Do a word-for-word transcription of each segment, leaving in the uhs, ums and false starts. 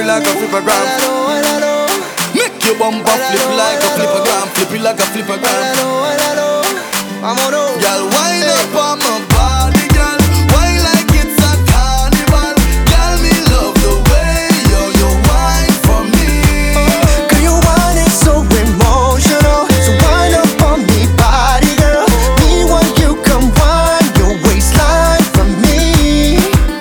it like a flippergram. Make your bumper flip like a flippergram. Flip it like a flippergram. Girl, wind up on my body, girl. Wine like it's a carnival. Girl, me love the way you you wine for me. Girl, your wine is so emotional. So wind up on me, body, girl. Me want you come wine your waistline for me.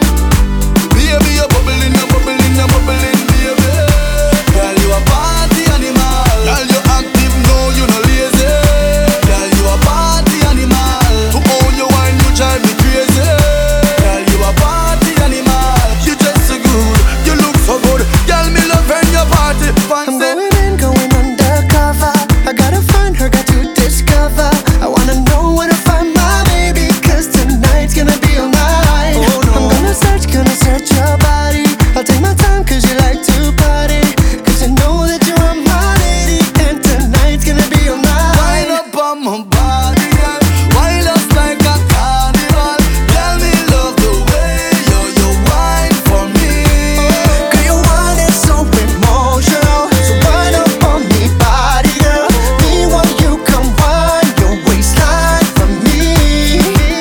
Baby, you're bubbling, you're bubbling, you're bubbling, baby. Girl, you a party animal. Girl, you active, no, you no lazy. Girl, you a party animal. To own your wine, you drive me crazy. Girl, you a party animal. You just so good, you look so good. Girl, me love when you party. I'm Fancy. going in, going undercover. I gotta find her, got to discover. I wanna know where to find my baby, cause tonight's gonna be all night. Oh, no. I'm gonna search, gonna search your body. I'll take my time cause you like to party. Cause I know that you are my lady, and tonight's gonna be all night. Wind up on my body, girl. Wind us like a carnival. Girl, me love the way you you wine for me. Girl, your wine is so emotional. So wind up on me, body, girl. Me want you come wine your waistline for me.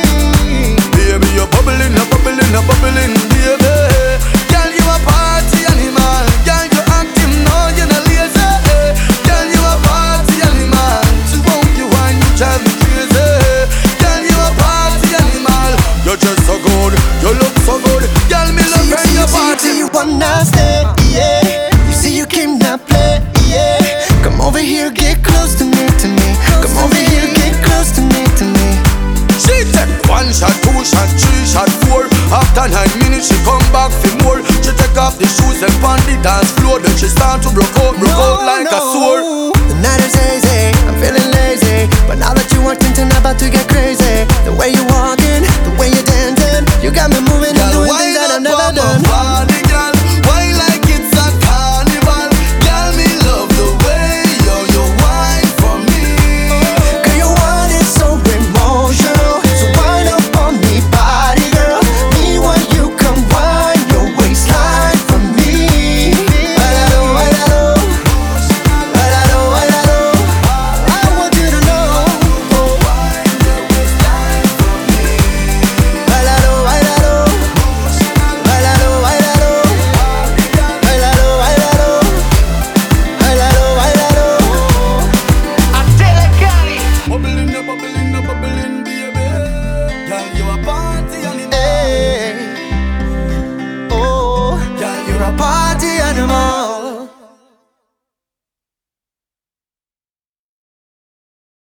Baby, you're bubbling, you're bubbling, you're bubbling, baby. Girl, you a party animal. Girl, you active, no, you no lazy. Girl, you a party animal. To own you wine, you drive me crazy. Girl, you a party animal. You're just so good, you look so good. Girl, me love See, when see, you see, party. see, you wanna stay, yeah. You see, you came to play, yeah. Come over here, get close to me, to me. Come over here, get close to me, to me. She take one shot, two shot, three shot, four. After nine minutes, she come back for more. She take off the shoes and pound the dance floor. Then she start to broke out, broke out like a sword. The night is hazy, I'm feeling lazy. But now that you walked in, I'm about to get crazy. The way you walking, the way you dancing, you got me moving and Girl, doing things wind that I've up never on my done. body, girl. Wine like it's a carnival. Girl, me love the way you you wine for me. Girl, your wine is so emotional. So wind up on me, body, girl. Me want you come wine your waistline for me. Bailalo, bailalo, bailalo, bailalo. I want you to know. Bailalo, bailalo, bailalo, bailalo, bailalo, bailalo, bailalo, bailalo. Bubbling, you bubbling, you bubbling, baby. Girl, you a party animal. Hey, oh, Girl, you're a party animal.